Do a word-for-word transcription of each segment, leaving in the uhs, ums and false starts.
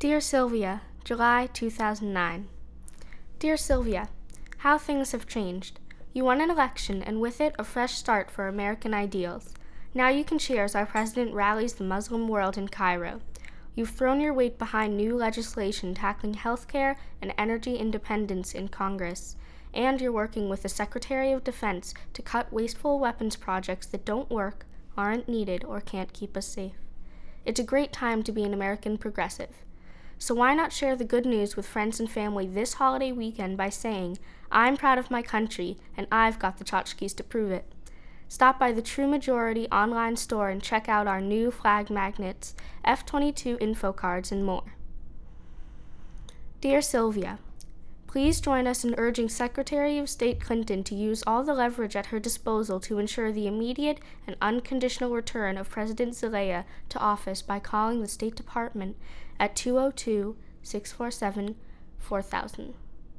Dear Sylvia, July two thousand nine. Dear Sylvia, how things have changed. You won an election, and with it, a fresh start for American ideals. Now you can cheer as our president rallies the Muslim world in Cairo. You've thrown your weight behind new legislation tackling healthcare and energy independence in Congress, and you're working with the Secretary of Defense to cut wasteful weapons projects that don't work, aren't needed, or can't keep us safe. It's a great time to be an American progressive. So why not share the good news with friends and family this holiday weekend by saying, I'm proud of my country, and I've got the tchotchkes to prove it. Stop by the True Majority online store and check out our new flag magnets, F twenty-two info cards, and more. Dear Sylvia, please join us in urging Secretary of State Clinton to use all the leverage at her disposal to ensure the immediate and unconditional return of President Zelaya to office by calling the State Department at two oh two, six four seven, four thousand.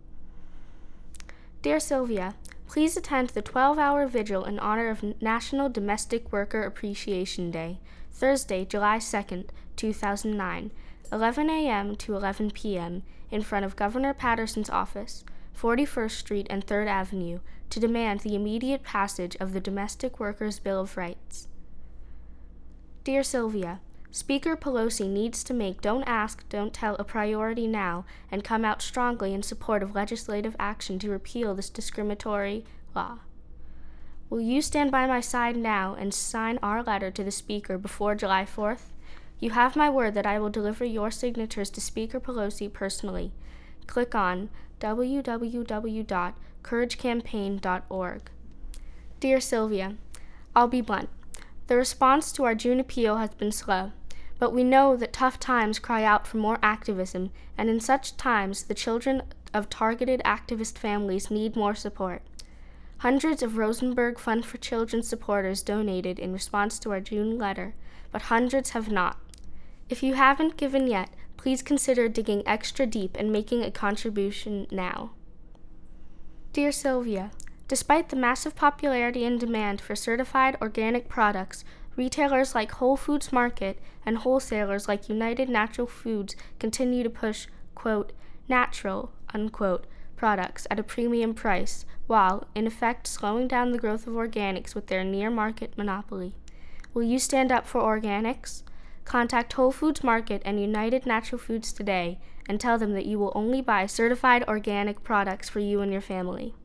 Dear Sylvia, please attend the twelve-hour vigil in honor of National Domestic Worker Appreciation Day, Thursday, July second, two thousand nine, eleven a.m. to eleven p.m., in front of Governor Patterson's office, forty-first Street and third Avenue, to demand the immediate passage of the Domestic Workers' Bill of Rights. Dear Sylvia, Speaker Pelosi needs to make Don't Ask, Don't Tell a priority now and come out strongly in support of legislative action to repeal this discriminatory law. Will you stand by my side now and sign our letter to the Speaker before July fourth? You have my word that I will deliver your signatures to Speaker Pelosi personally. Click on w w w dot courage campaign dot org. Dear Sylvia, I'll be blunt. The response to our June appeal has been slow. But we know that tough times cry out for more activism, and in such times, the children of targeted activist families need more support. Hundreds of Rosenberg Fund for Children supporters donated in response to our June letter, but hundreds have not. If you haven't given yet, please consider digging extra deep and making a contribution now. Dear Sylvia, despite the massive popularity and demand for certified organic products, retailers like Whole Foods Market and wholesalers like United Natural Foods continue to push, quote, natural, unquote, products at a premium price, while, in effect, slowing down the growth of organics with their near-market monopoly. Will you stand up for organics? Contact Whole Foods Market and United Natural Foods today and tell them that you will only buy certified organic products for you and your family.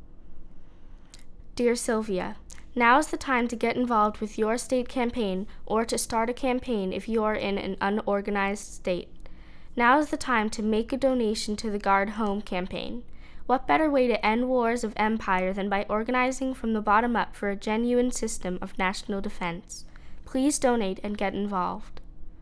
Dear Sylvia, now is the time to get involved with your state campaign or to start a campaign if you are in an unorganized state. Now is the time to make a donation to the Guard Home campaign. What better way to end wars of empire than by organizing from the bottom up for a genuine system of national defense? Please donate and get involved.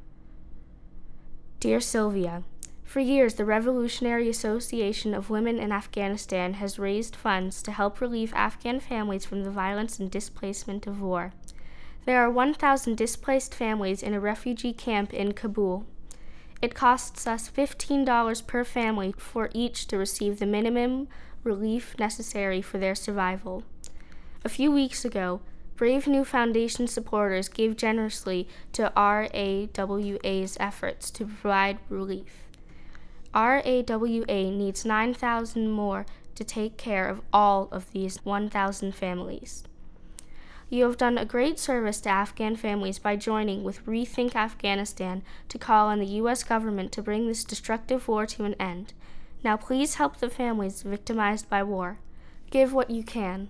Dear Sylvia, for years, the Revolutionary Association of Women in Afghanistan has raised funds to help relieve Afghan families from the violence and displacement of war. There are one thousand displaced families in a refugee camp in Kabul. It costs us fifteen dollars per family for each to receive the minimum relief necessary for their survival. A few weeks ago, Brave New Foundation supporters gave generously to R A W A's efforts to provide relief. R A W A needs nine thousand more to take care of all of these one thousand families. You have done a great service to Afghan families by joining with Rethink Afghanistan to call on the U S government to bring this destructive war to an end. Now please help the families victimized by war. Give what you can.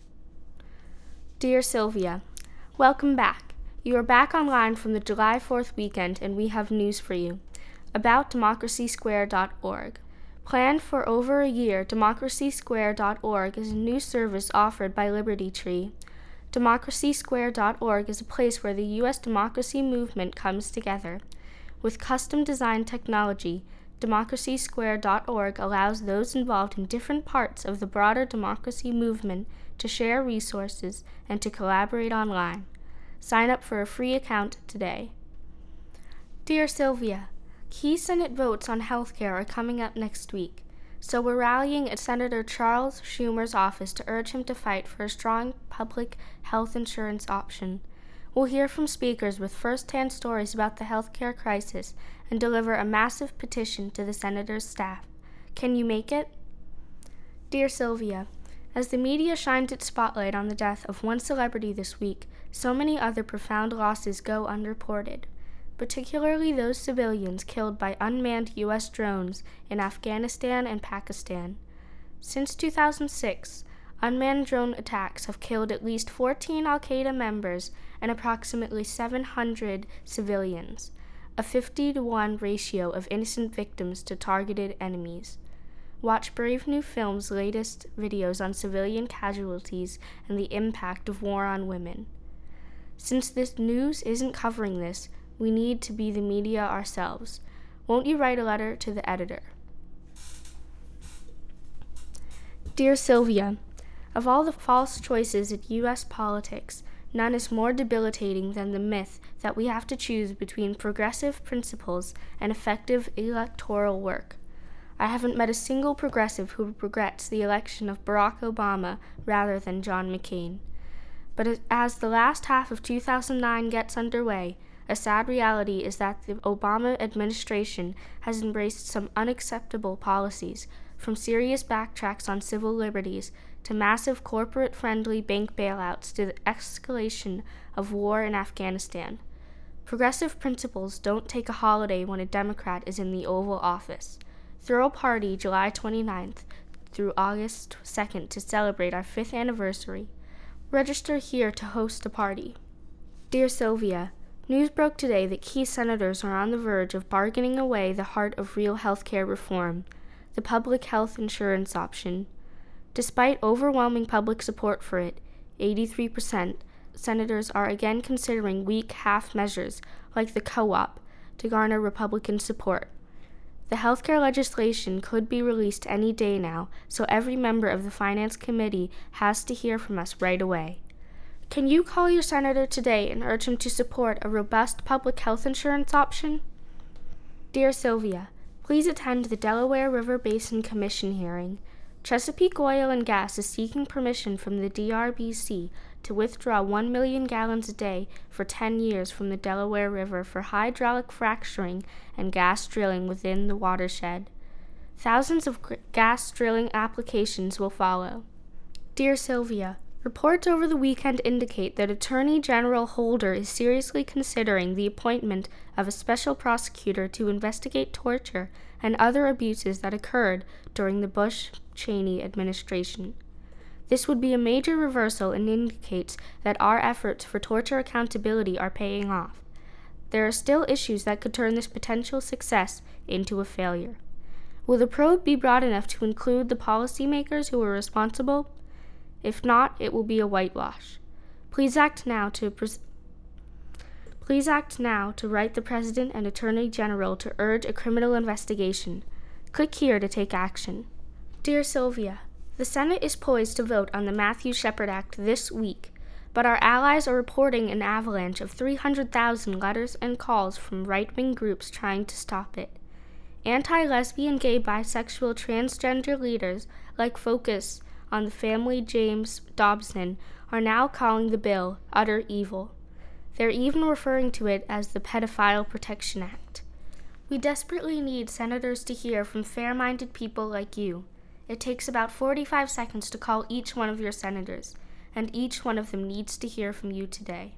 Dear Sylvia, welcome back. You are back online from the July fourth weekend, and we have news for you. About democracy square dot org. Planned for over a year, democracy square dot org is a new service offered by Liberty Tree. democracy square dot org is a place where the U S democracy movement comes together. With custom-designed technology, democracy square dot org allows those involved in different parts of the broader democracy movement to share resources and to collaborate online. Sign up for a free account today. Dear Sylvia, key Senate votes on health care are coming up next week, so we're rallying at Senator Charles Schumer's office to urge him to fight for a strong public health insurance option. We'll hear from speakers with first-hand stories about the healthcare crisis and deliver a massive petition to the senator's staff. Can you make it? Dear Sylvia, as the media shines its spotlight on the death of one celebrity this week, so many other profound losses go unreported, particularly those civilians killed by unmanned U S drones in Afghanistan and Pakistan. Since two thousand six, unmanned drone attacks have killed at least fourteen Al-Qaeda members and approximately seven hundred civilians, a fifty to one ratio of innocent victims to targeted enemies. Watch Brave New Film's latest videos on civilian casualties and the impact of war on women. Since this news isn't covering this, we need to be the media ourselves. Won't you write a letter to the editor? Dear Sylvia, of all the false choices in U S politics, none is more debilitating than the myth that we have to choose between progressive principles and effective electoral work. I haven't met a single progressive who regrets the election of Barack Obama rather than John McCain. But as the last half of two thousand nine gets underway, a sad reality is that the Obama administration has embraced some unacceptable policies, from serious backtracks on civil liberties to massive corporate-friendly bank bailouts to the escalation of war in Afghanistan. Progressive principles don't take a holiday when a Democrat is in the Oval Office. Throw a party July twenty-ninth through August second to celebrate our fifth anniversary. Register here to host a party. Dear Sylvia, news broke today that key senators are on the verge of bargaining away the heart of real healthcare reform, the public health insurance option. Despite overwhelming public support for it, eighty-three percent, senators are again considering weak half measures like the co-op to garner Republican support. The healthcare legislation could be released any day now, so every member of the Finance Committee has to hear from us right away. Can you call your senator today and urge him to support a robust public health insurance option? Dear Sylvia, please attend the Delaware River Basin Commission hearing. Chesapeake Oil and Gas is seeking permission from the D R B C to withdraw one million gallons a day for ten years from the Delaware River for hydraulic fracturing and gas drilling within the watershed. Thousands of gr- gas drilling applications will follow. Dear Sylvia, reports over the weekend indicate that Attorney General Holder is seriously considering the appointment of a special prosecutor to investigate torture and other abuses that occurred during the Bush-Cheney administration. This would be a major reversal and indicates that our efforts for torture accountability are paying off. There are still issues that could turn this potential success into a failure. Will the probe be broad enough to include the policymakers who are responsible? If not, it will be a whitewash. Please act now to pres- Please act now to write the President and Attorney General to urge a criminal investigation. Click here to take action. Dear Sylvia, the Senate is poised to vote on the Matthew Shepard Act this week, but our allies are reporting an avalanche of three hundred thousand letters and calls from right-wing groups trying to stop it. Anti-lesbian, gay, bisexual, transgender leaders like Focus on the Family James Dobson are now calling the bill utter evil. They're even referring to it as the Pedophile Protection Act. We desperately need senators to hear from fair-minded people like you. It takes about forty-five seconds to call each one of your senators, and each one of them needs to hear from you today.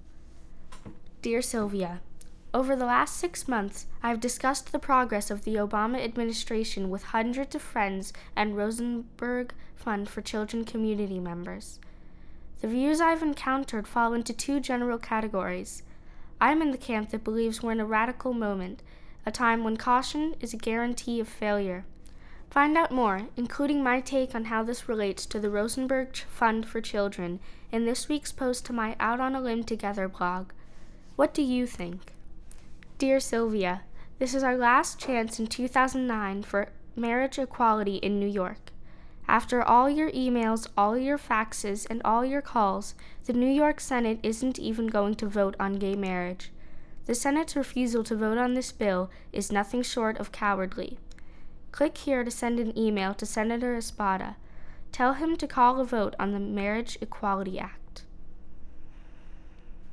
Dear Sylvia, over the last six months, I've discussed the progress of the Obama administration with hundreds of friends and Rosenberg Fund for Children community members. The views I've encountered fall into two general categories. I'm in the camp that believes we're in a radical moment, a time when caution is a guarantee of failure. Find out more, including my take on how this relates to the Rosenberg Fund for Children, in this week's post to my Out on a Limb Together blog. What do you think? Dear Sylvia, this is our last chance in two thousand nine for marriage equality in New York. After all your emails, all your faxes, and all your calls, the New York Senate isn't even going to vote on gay marriage. The Senate's refusal to vote on this bill is nothing short of cowardly. Click here to send an email to Senator Espada. Tell him to call a vote on the Marriage Equality Act.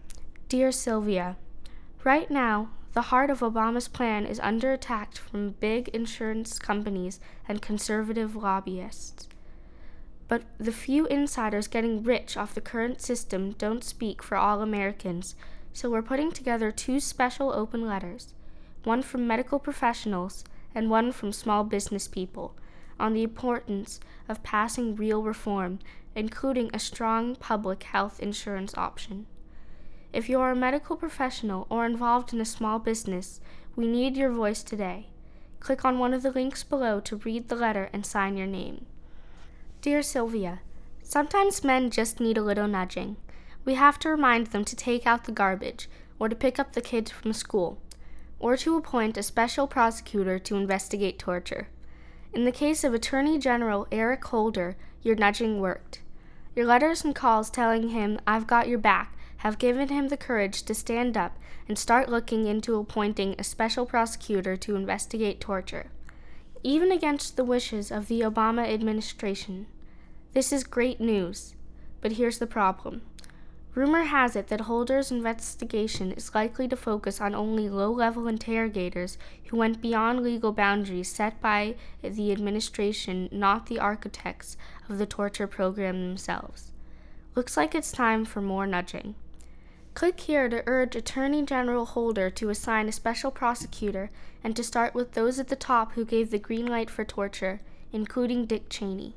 Dear Sylvia, right now, the heart of Obama's plan is under attack from big insurance companies and conservative lobbyists. But the few insiders getting rich off the current system don't speak for all Americans, so we're putting together two special open letters, one from medical professionals and one from small business people, on the importance of passing real reform, including a strong public health insurance option. If you are a medical professional or involved in a small business, we need your voice today. Click on one of the links below to read the letter and sign your name. Dear Sylvia, sometimes men just need a little nudging. We have to remind them to take out the garbage, or to pick up the kids from school, or to appoint a special prosecutor to investigate torture. In the case of Attorney General Eric Holder, your nudging worked. Your letters and calls telling him, "I've got your back," have given him the courage to stand up and start looking into appointing a special prosecutor to investigate torture, even against the wishes of the Obama administration. This is great news, but here's the problem. Rumor has it that Holder's investigation is likely to focus on only low-level interrogators who went beyond legal boundaries set by the administration, not the architects of the torture program themselves. Looks like it's time for more nudging. Click here to urge Attorney General Holder to assign a special prosecutor and to start with those at the top who gave the green light for torture, including Dick Cheney.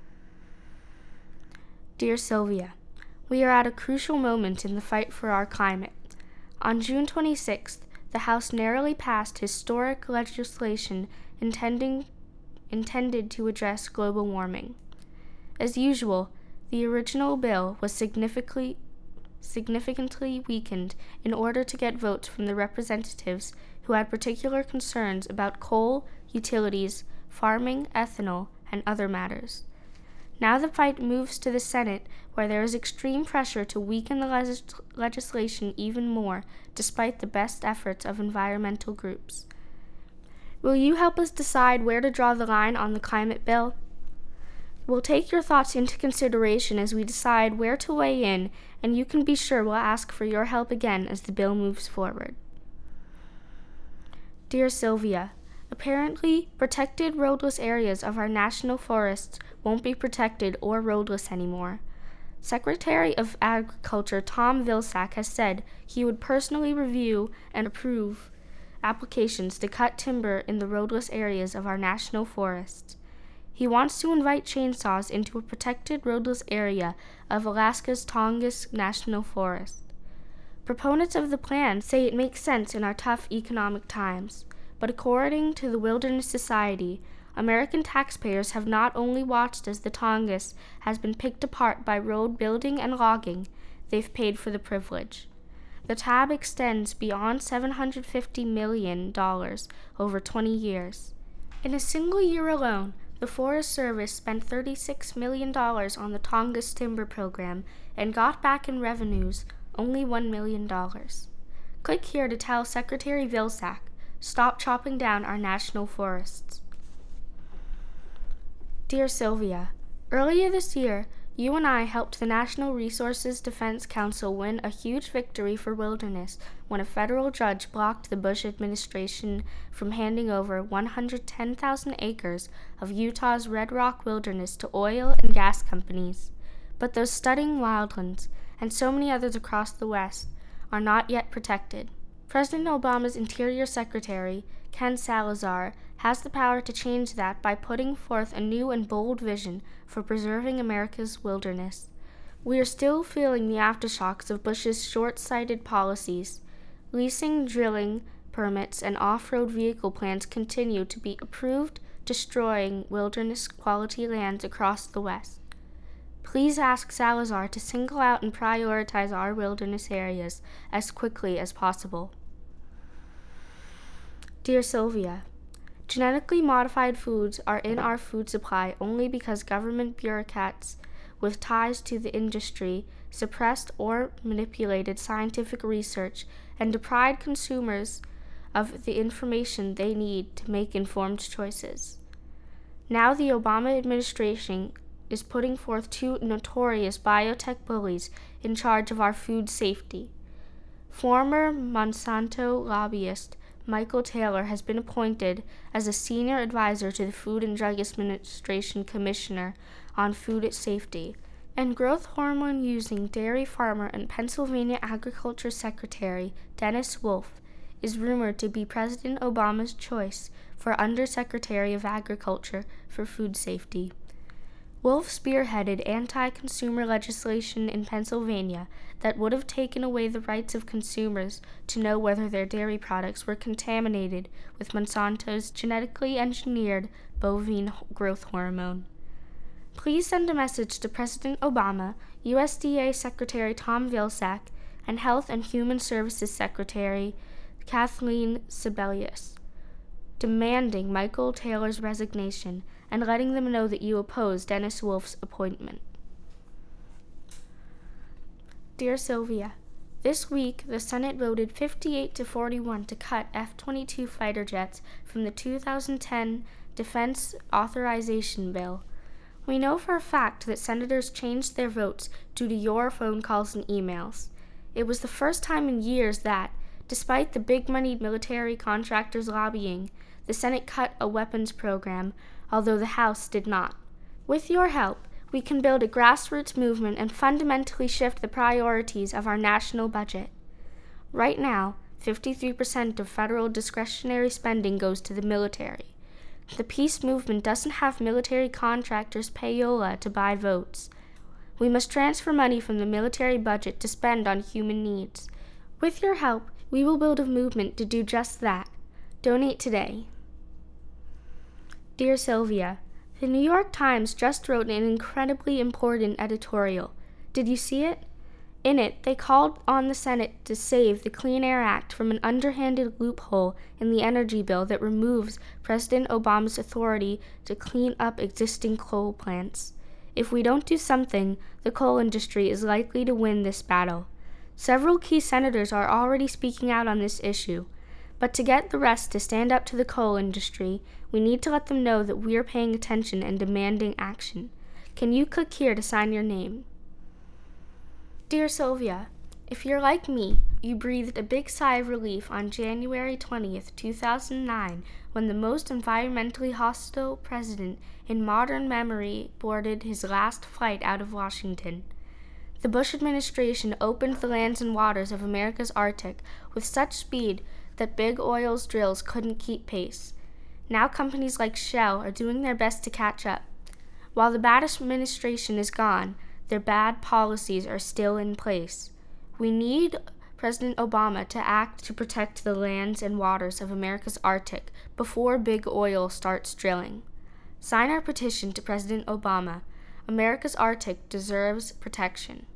Dear Sylvia, we are at a crucial moment in the fight for our climate. On June twenty-sixth, the House narrowly passed historic legislation intending, intended to address global warming. As usual, the original bill was significantly significantly weakened in order to get votes from the representatives who had particular concerns about coal, utilities, farming, ethanol, and other matters. Now the fight moves to the Senate, where there is extreme pressure to weaken the legis- legislation even more, despite the best efforts of environmental groups. Will you help us decide where to draw the line on the climate bill? We'll take your thoughts into consideration as we decide where to weigh in, and you can be sure we'll ask for your help again as the bill moves forward. Dear Sylvia, apparently, protected roadless areas of our national forests won't be protected or roadless anymore. Secretary of Agriculture Tom Vilsack has said he would personally review and approve applications to cut timber in the roadless areas of our national forests. He wants to invite chainsaws into a protected roadless area of Alaska's Tongass National Forest. Proponents of the plan say it makes sense in our tough economic times, but according to the Wilderness Society, American taxpayers have not only watched as the Tongass has been picked apart by road building and logging, they've paid for the privilege. The tab extends beyond seven hundred fifty million dollars over twenty years. In a single year alone, the Forest Service spent thirty-six million dollars on the Tongass Timber Program and got back in revenues only one million dollars. Click here to tell Secretary Vilsack, stop chopping down our national forests. Dear Sylvia, earlier this year, you and I helped the National Resources Defense Council win a huge victory for wilderness when a federal judge blocked the Bush administration from handing over one hundred ten thousand acres of Utah's Red Rock Wilderness to oil and gas companies. But those stunning wildlands, and so many others across the West, are not yet protected. President Obama's Interior Secretary, Ken Salazar, has the power to change that by putting forth a new and bold vision for preserving America's wilderness. We are still feeling the aftershocks of Bush's short-sighted policies. Leasing, drilling permits, and off-road vehicle plans continue to be approved, destroying wilderness-quality lands across the West. Please ask Salazar to single out and prioritize our wilderness areas as quickly as possible. Dear Sylvia, genetically modified foods are in our food supply only because government bureaucrats with ties to the industry suppressed or manipulated scientific research and deprived consumers of the information they need to make informed choices. Now the Obama administration is putting forth two notorious biotech bullies in charge of our food safety. Former Monsanto lobbyist Michael Taylor has been appointed as a senior advisor to the Food and Drug Administration Commissioner on Food Safety, and growth hormone-using dairy farmer and Pennsylvania Agriculture Secretary Dennis Wolf is rumored to be President Obama's choice for Undersecretary of Agriculture for Food Safety. Wolf spearheaded anti-consumer legislation in Pennsylvania that would have taken away the rights of consumers to know whether their dairy products were contaminated with Monsanto's genetically engineered bovine growth hormone. Please send a message to President Obama, U S D A Secretary Tom Vilsack, and Health and Human Services Secretary Kathleen Sebelius, demanding Michael Taylor's resignation and letting them know that you oppose Dennis Wolf's appointment. Dear Sylvia, this week the Senate voted fifty-eight to forty-one to cut F twenty-two fighter jets from the two thousand ten Defense Authorization Bill. We know for a fact that senators changed their votes due to your phone calls and emails. It was the first time in years that, despite the big-money military contractors lobbying, the Senate cut a weapons program, although the House did not. With your help, we can build a grassroots movement and fundamentally shift the priorities of our national budget. Right now, fifty-three percent of federal discretionary spending goes to the military. The peace movement doesn't have military contractors payola to buy votes. We must transfer money from the military budget to spend on human needs. With your help, we will build a movement to do just that. Donate today. Dear Sylvia, the New York Times just wrote an incredibly important editorial. Did you see it? In it, they called on the Senate to save the Clean Air Act from an underhanded loophole in the energy bill that removes President Obama's authority to clean up existing coal plants. If we don't do something, the coal industry is likely to win this battle. Several key senators are already speaking out on this issue. But to get the rest to stand up to the coal industry, we need to let them know that we are paying attention and demanding action. Can you click here to sign your name? Dear Sylvia, if you're like me, you breathed a big sigh of relief on January twentieth, two thousand nine, when the most environmentally hostile president in modern memory boarded his last flight out of Washington. The Bush administration opened the lands and waters of America's Arctic with such speed that big oil's drills couldn't keep pace. Now companies like Shell are doing their best to catch up. While the bad administration is gone, their bad policies are still in place. We need President Obama to act to protect the lands and waters of America's Arctic before big oil starts drilling. Sign our petition to President Obama. America's Arctic deserves protection.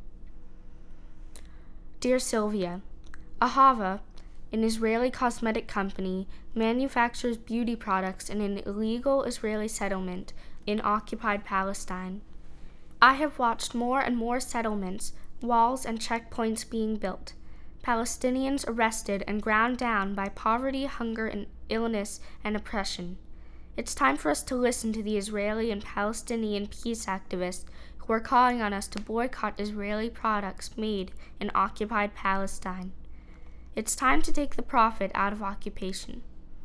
Dear Sylvia, Ahava, an Israeli cosmetic company, manufactures beauty products in an illegal Israeli settlement in occupied Palestine. I have watched more and more settlements, walls, and checkpoints being built, Palestinians arrested and ground down by poverty, hunger, and illness and oppression. It's time for us to listen to the Israeli and Palestinian peace activists who are calling on us to boycott Israeli products made in occupied Palestine. It's time to take the profit out of occupation.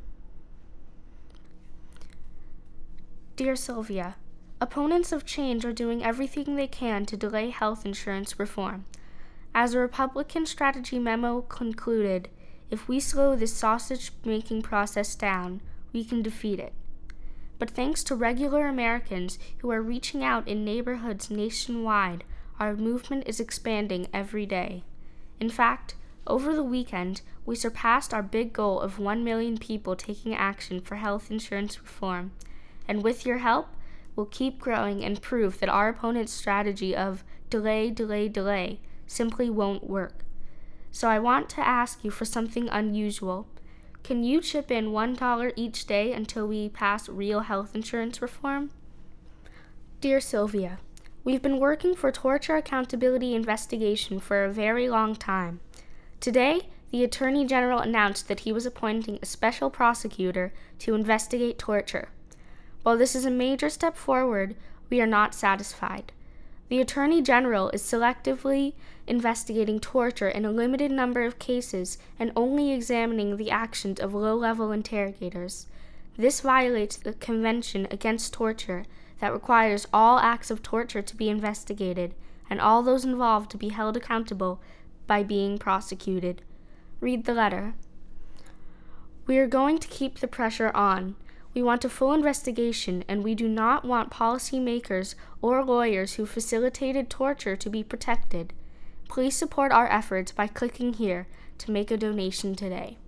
Dear Sylvia, opponents of change are doing everything they can to delay health insurance reform. As a Republican strategy memo concluded, if we slow this sausage-making process down, we can defeat it. But thanks to regular Americans who are reaching out in neighborhoods nationwide, our movement is expanding every day. In fact, over the weekend, we surpassed our big goal of one million people taking action for health insurance reform. And with your help, we'll keep growing and prove that our opponents' strategy of delay, delay, delay simply won't work. So I want to ask you for something unusual. Can you chip in one dollar each day until we pass real health insurance reform? Dear Sylvia, we've been working for torture accountability investigation for a very long time. Today, the Attorney General announced that he was appointing a special prosecutor to investigate torture. While this is a major step forward, we are not satisfied. The Attorney General is selectively investigating torture in a limited number of cases and only examining the actions of low-level interrogators. This violates the Convention Against Torture that requires all acts of torture to be investigated and all those involved to be held accountable by being prosecuted. Read the letter. We are going to keep the pressure on. We want a full investigation, and we do not want policymakers or lawyers who facilitated torture to be protected. Please support our efforts by clicking here to make a donation today.